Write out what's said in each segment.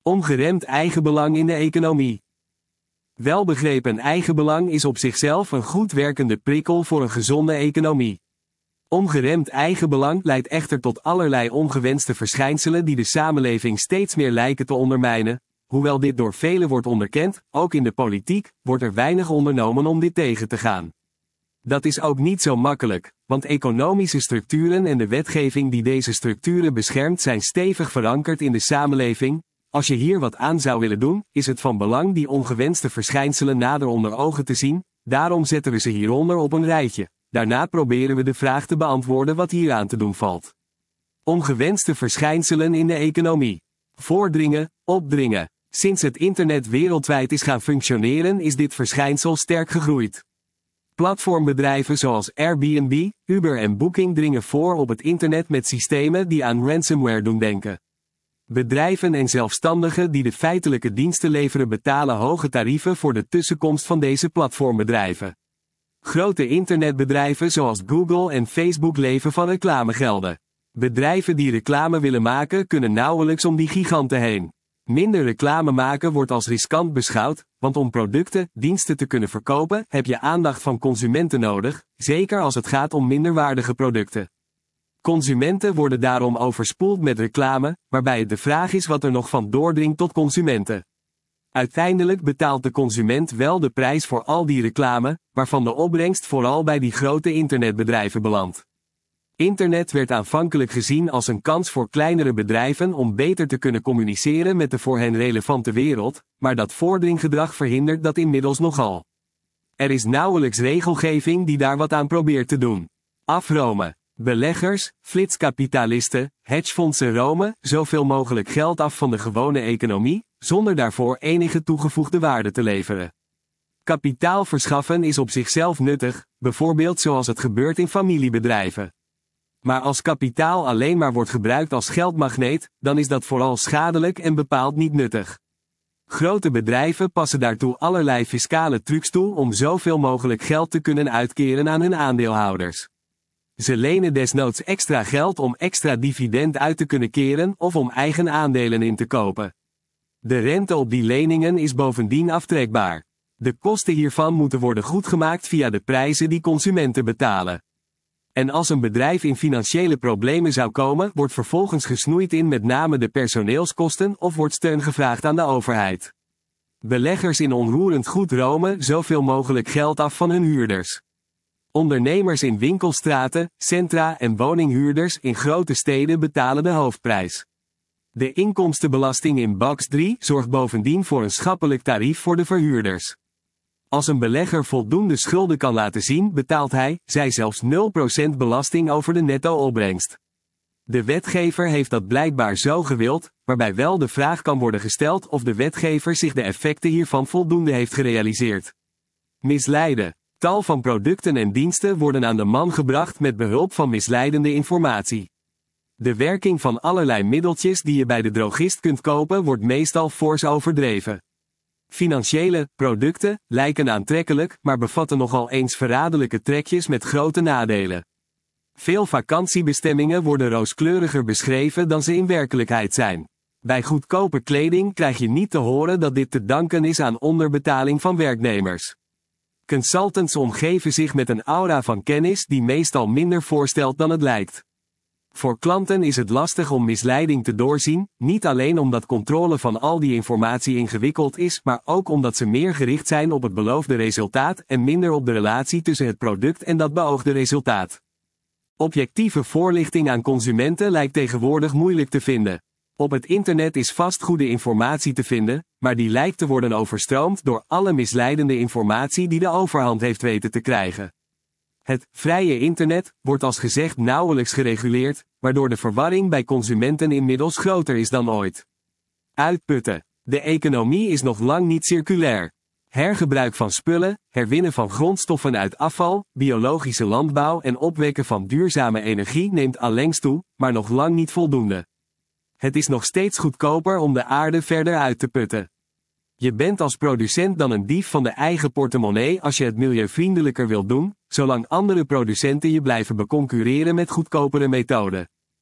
Ongeremd eigenbelang in de economie. Welbegrepen eigenbelang is op zichzelf een goed werkende prikkel voor een gezonde economie. Ongeremd eigenbelang leidt echter tot allerlei ongewenste verschijnselen die de samenleving steeds meer lijken te ondermijnen. Hoewel dit door velen wordt onderkend, ook in de politiek, wordt er weinig ondernomen om dit tegen te gaan. Dat is ook niet zo makkelijk, want economische structuren en de wetgeving die deze structuren beschermt zijn stevig verankerd in de samenleving. Als je hier wat aan zou willen doen, is het van belang die ongewenste verschijnselen nader onder ogen te zien, daarom zetten we ze hieronder op een rijtje. Daarna proberen we de vraag te beantwoorden wat hier aan te doen valt. Ongewenste verschijnselen in de economie. Voordringen, opdringen. Sinds het internet wereldwijd is gaan functioneren is dit verschijnsel sterk gegroeid. Platformbedrijven zoals Airbnb, Uber en Booking dringen voor op het internet met systemen die aan ransomware doen denken. Bedrijven en zelfstandigen die de feitelijke diensten leveren betalen hoge tarieven voor de tussenkomst van deze platformbedrijven. Grote internetbedrijven zoals Google en Facebook leven van reclamegelden. Bedrijven die reclame willen maken kunnen nauwelijks om die giganten heen. Minder reclame maken wordt als riskant beschouwd, want om producten, diensten te kunnen verkopen heb je aandacht van consumenten nodig, zeker als het gaat om minderwaardige producten. Consumenten worden daarom overspoeld met reclame, waarbij het de vraag is wat er nog van doordringt tot consumenten. Uiteindelijk betaalt de consument wel de prijs voor al die reclame, waarvan de opbrengst vooral bij die grote internetbedrijven belandt. Internet werd aanvankelijk gezien als een kans voor kleinere bedrijven om beter te kunnen communiceren met de voor hen relevante wereld, maar dat voordringgedrag verhindert dat inmiddels nogal. Er is nauwelijks regelgeving die daar wat aan probeert te doen. Afromen. Beleggers, flitskapitalisten, hedgefondsen romen zoveel mogelijk geld af van de gewone economie, zonder daarvoor enige toegevoegde waarde te leveren. Kapitaal verschaffen is op zichzelf nuttig, bijvoorbeeld zoals het gebeurt in familiebedrijven. Maar als kapitaal alleen maar wordt gebruikt als geldmagneet, dan is dat vooral schadelijk en bepaald niet nuttig. Grote bedrijven passen daartoe allerlei fiscale trucs toe om zoveel mogelijk geld te kunnen uitkeren aan hun aandeelhouders. Ze lenen desnoods extra geld om extra dividend uit te kunnen keren of om eigen aandelen in te kopen. De rente op die leningen is bovendien aftrekbaar. De kosten hiervan moeten worden goedgemaakt via de prijzen die consumenten betalen. En als een bedrijf in financiële problemen zou komen, wordt vervolgens gesnoeid in met name de personeelskosten of wordt steun gevraagd aan de overheid. Beleggers in onroerend goed romen zoveel mogelijk geld af van hun huurders. Ondernemers in winkelstraten, centra en woninghuurders in grote steden betalen de hoofdprijs. De inkomstenbelasting in box 3 zorgt bovendien voor een schappelijk tarief voor de verhuurders. Als een belegger voldoende schulden kan laten zien, betaalt zij zelfs 0% belasting over de netto-opbrengst. De wetgever heeft dat blijkbaar zo gewild, waarbij wel de vraag kan worden gesteld of de wetgever zich de effecten hiervan voldoende heeft gerealiseerd. Misleiden. Tal van producten en diensten worden aan de man gebracht met behulp van misleidende informatie. De werking van allerlei middeltjes die je bij de drogist kunt kopen wordt meestal fors overdreven. Financiële producten lijken aantrekkelijk, maar bevatten nogal eens verraderlijke trekjes met grote nadelen. Veel vakantiebestemmingen worden rooskleuriger beschreven dan ze in werkelijkheid zijn. Bij goedkope kleding krijg je niet te horen dat dit te danken is aan onderbetaling van werknemers. Consultants omgeven zich met een aura van kennis die meestal minder voorstelt dan het lijkt. Voor klanten is het lastig om misleiding te doorzien, niet alleen omdat controle van al die informatie ingewikkeld is, maar ook omdat ze meer gericht zijn op het beloofde resultaat en minder op de relatie tussen het product en dat beoogde resultaat. Objectieve voorlichting aan consumenten lijkt tegenwoordig moeilijk te vinden. Op het internet is vast goede informatie te vinden, maar die lijkt te worden overstroomd door alle misleidende informatie die de overhand heeft weten te krijgen. Het vrije internet wordt als gezegd nauwelijks gereguleerd, waardoor de verwarring bij consumenten inmiddels groter is dan ooit. Uitputten. De economie is nog lang niet circulair. Hergebruik van spullen, herwinnen van grondstoffen uit afval, biologische landbouw en opwekken van duurzame energie neemt allengs toe, maar nog lang niet voldoende. Het is nog steeds goedkoper om de aarde verder uit te putten. Je bent als producent dan een dief van de eigen portemonnee als je het milieuvriendelijker wilt doen, zolang andere producenten je blijven beconcurreren met goedkopere methoden.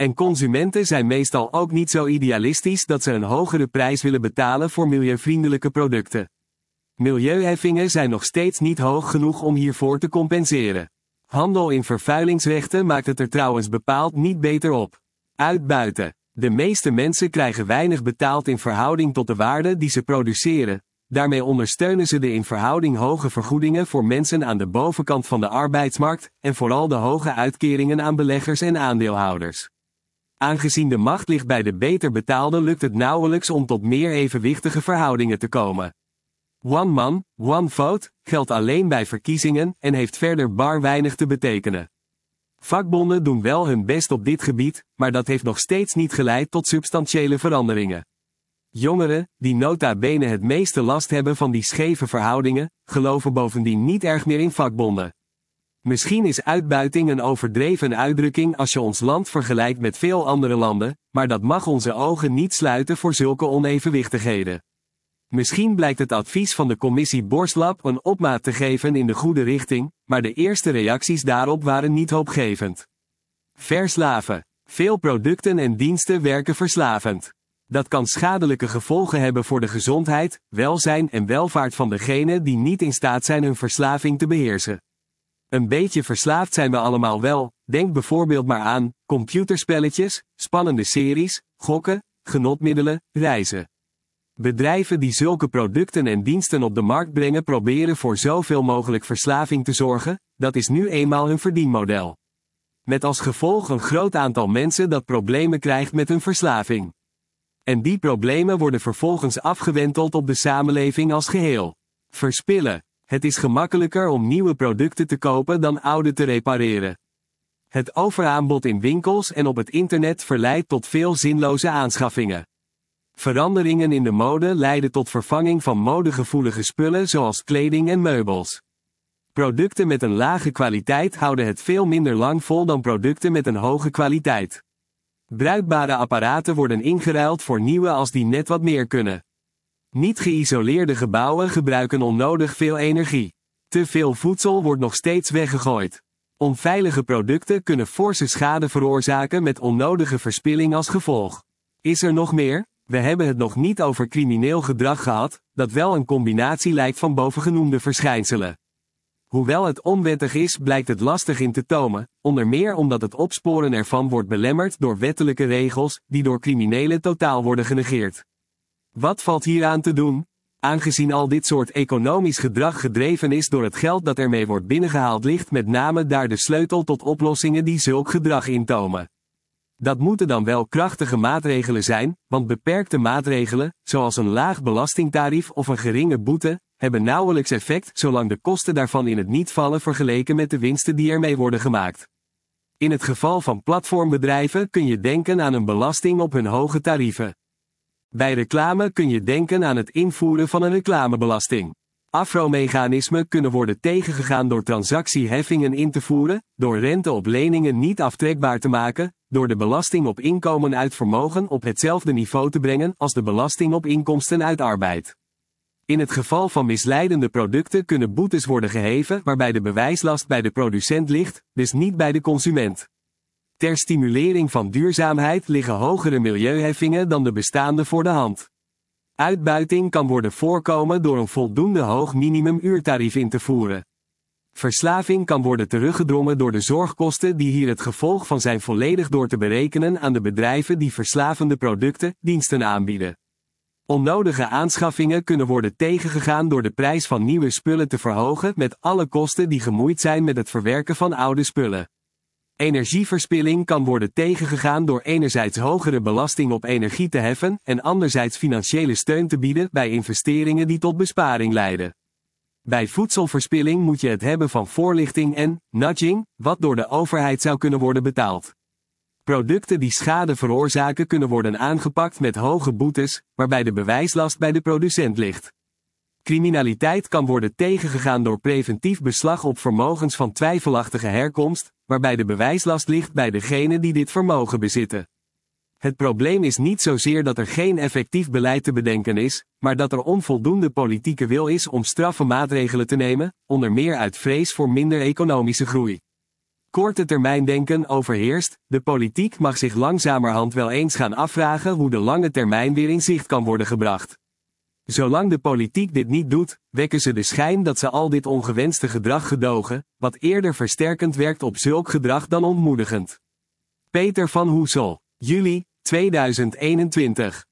En consumenten zijn meestal ook niet zo idealistisch dat ze een hogere prijs willen betalen voor milieuvriendelijke producten. Milieuheffingen zijn nog steeds niet hoog genoeg om hiervoor te compenseren. Handel in vervuilingsrechten maakt het er trouwens bepaald niet beter op. Uitbuiten. De meeste mensen krijgen weinig betaald in verhouding tot de waarde die ze produceren. Daarmee ondersteunen ze de in verhouding hoge vergoedingen voor mensen aan de bovenkant van de arbeidsmarkt en vooral de hoge uitkeringen aan beleggers en aandeelhouders. Aangezien de macht ligt bij de beter betaalden, lukt het nauwelijks om tot meer evenwichtige verhoudingen te komen. One man, one vote geldt alleen bij verkiezingen en heeft verder bar weinig te betekenen. Vakbonden doen wel hun best op dit gebied, maar dat heeft nog steeds niet geleid tot substantiële veranderingen. Jongeren, die nota bene het meeste last hebben van die scheve verhoudingen, geloven bovendien niet erg meer in vakbonden. Misschien is uitbuiting een overdreven uitdrukking als je ons land vergelijkt met veel andere landen, maar dat mag onze ogen niet sluiten voor zulke onevenwichtigheden. Misschien blijkt het advies van de commissie Borstlab een opmaat te geven in de goede richting, maar de eerste reacties daarop waren niet hoopgevend. Verslaven. Veel producten en diensten werken verslavend. Dat kan schadelijke gevolgen hebben voor de gezondheid, welzijn en welvaart van degenen die niet in staat zijn hun verslaving te beheersen. Een beetje verslaafd zijn we allemaal wel, denk bijvoorbeeld maar aan computerspelletjes, spannende series, gokken, genotmiddelen, reizen. Bedrijven die zulke producten en diensten op de markt brengen proberen voor zoveel mogelijk verslaving te zorgen, dat is nu eenmaal hun verdienmodel. Met als gevolg een groot aantal mensen dat problemen krijgt met hun verslaving. En die problemen worden vervolgens afgewenteld op de samenleving als geheel. Verspillen. Het is gemakkelijker om nieuwe producten te kopen dan oude te repareren. Het overaanbod in winkels en op het internet verleidt tot veel zinloze aanschaffingen. Veranderingen in de mode leiden tot vervanging van modegevoelige spullen zoals kleding en meubels. Producten met een lage kwaliteit houden het veel minder lang vol dan producten met een hoge kwaliteit. Bruikbare apparaten worden ingeruild voor nieuwe als die net wat meer kunnen. Niet geïsoleerde gebouwen gebruiken onnodig veel energie. Te veel voedsel wordt nog steeds weggegooid. Onveilige producten kunnen forse schade veroorzaken met onnodige verspilling als gevolg. Is er nog meer? We hebben het nog niet over crimineel gedrag gehad, dat wel een combinatie lijkt van bovengenoemde verschijnselen. Hoewel het onwettig is, blijkt het lastig in te tomen, onder meer omdat het opsporen ervan wordt belemmerd door wettelijke regels, die door criminelen totaal worden genegeerd. Wat valt hieraan te doen? Aangezien al dit soort economisch gedrag gedreven is door het geld dat ermee wordt binnengehaald, ligt met name daar de sleutel tot oplossingen die zulk gedrag intomen. Dat moeten dan wel krachtige maatregelen zijn, want beperkte maatregelen, zoals een laag belastingtarief of een geringe boete, hebben nauwelijks effect zolang de kosten daarvan in het niet vallen vergeleken met de winsten die ermee worden gemaakt. In het geval van platformbedrijven kun je denken aan een belasting op hun hoge tarieven. Bij reclame kun je denken aan het invoeren van een reclamebelasting. Afromechanismen kunnen worden tegengegaan door transactieheffingen in te voeren, door rente op leningen niet aftrekbaar te maken, door de belasting op inkomen uit vermogen op hetzelfde niveau te brengen als de belasting op inkomsten uit arbeid. In het geval van misleidende producten kunnen boetes worden geheven waarbij de bewijslast bij de producent ligt, dus niet bij de consument. Ter stimulering van duurzaamheid liggen hogere milieuheffingen dan de bestaande voor de hand. Uitbuiting kan worden voorkomen door een voldoende hoog minimumuurtarief in te voeren. Verslaving kan worden teruggedrongen door de zorgkosten die hier het gevolg van zijn volledig door te berekenen aan de bedrijven die verslavende producten, diensten aanbieden. Onnodige aanschaffingen kunnen worden tegengegaan door de prijs van nieuwe spullen te verhogen met alle kosten die gemoeid zijn met het verwerken van oude spullen. Energieverspilling kan worden tegengegaan door enerzijds hogere belasting op energie te heffen en anderzijds financiële steun te bieden bij investeringen die tot besparing leiden. Bij voedselverspilling moet je het hebben van voorlichting en nudging, wat door de overheid zou kunnen worden betaald. Producten die schade veroorzaken kunnen worden aangepakt met hoge boetes, waarbij de bewijslast bij de producent ligt. Criminaliteit kan worden tegengegaan door preventief beslag op vermogens van twijfelachtige herkomst, waarbij de bewijslast ligt bij degenen die dit vermogen bezitten. Het probleem is niet zozeer dat er geen effectief beleid te bedenken is, maar dat er onvoldoende politieke wil is om straffe maatregelen te nemen, onder meer uit vrees voor minder economische groei. Korte termijn denken overheerst, de politiek mag zich langzamerhand wel eens gaan afvragen hoe de lange termijn weer in zicht kan worden gebracht. Zolang de politiek dit niet doet, wekken ze de schijn dat ze al dit ongewenste gedrag gedogen, wat eerder versterkend werkt op zulk gedrag dan ontmoedigend. Peter van Hoesel, juli 2021